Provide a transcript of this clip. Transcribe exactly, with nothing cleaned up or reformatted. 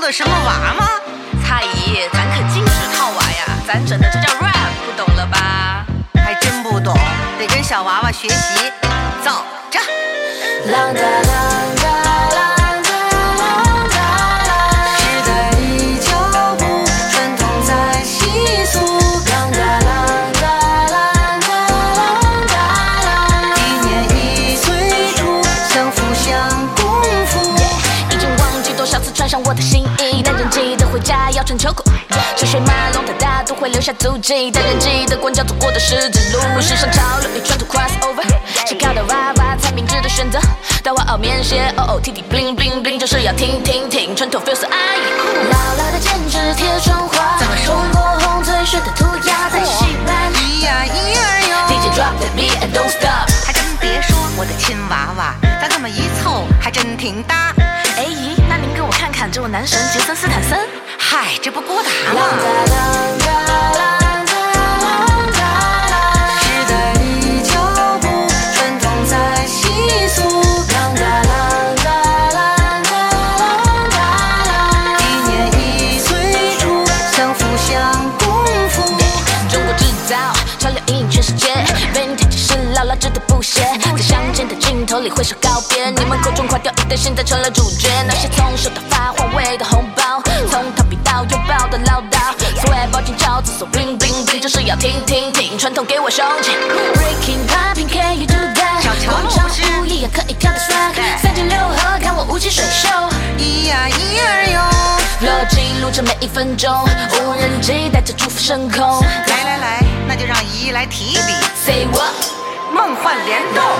的什么娃吗？ 蔡姨，咱可禁止套娃呀，咱整的这叫 rap， 不懂了吧？ 还真不懂，得跟小娃娃学习。走着。 啷哒啷哒啷哒啷哒啷，时代的脚步，传统在习俗。啷哒啷哒啷哒啷哒啷，一年一岁除，相辅相功夫。 已经忘记多少次穿上我的新衣，但仍记得回家要穿秋裤。车水马龙的大都会留下足迹，但仍记得光脚走过的十字路。时尚潮流与传统 cross over， 写靠的 rap rap 才明智的选择。大花袄棉鞋 ，O O T T bling bling bling， 就是要听听听，传统 feels 阿姨。 老老的坚持贴窗花， 怎么说？ 中国红嘴水的涂鸦在西班。 咿呀咿儿哟 D J drop the beat and don't stop。 还真别说，我的亲娃娃，咱这么一凑，还真挺搭。 哎姨，那您给我看看这位男神杰森斯坦森。 嗨，这不郭达啷吗？ 哒啷哒啷哒啷哒啷，时代的脚步，传统在习俗。啷哒啷哒啷哒啷哒啷，一年一岁除，相辅相功夫。 中国制造，潮流引领全世界 ，Vintage 是老老值得不屑，在乡间的镜头里挥手告别，你们口中垮掉一代，现在成了主角。那些从手到发换位的红包，从逃避到拥抱的唠叨，所谓包进罩子，so bling bling bling， 就是要听听听，传统给我胸襟。Breaking popping can you do that？ 小乔广场舞也可以跳的 swag， 三九六合看我舞起水袖。 咿呀咿儿哟。 flow 记录着每一分钟，无人机带着祝福升空。 来来来，那就让姨姨来提笔。 Say what？ 梦幻联动。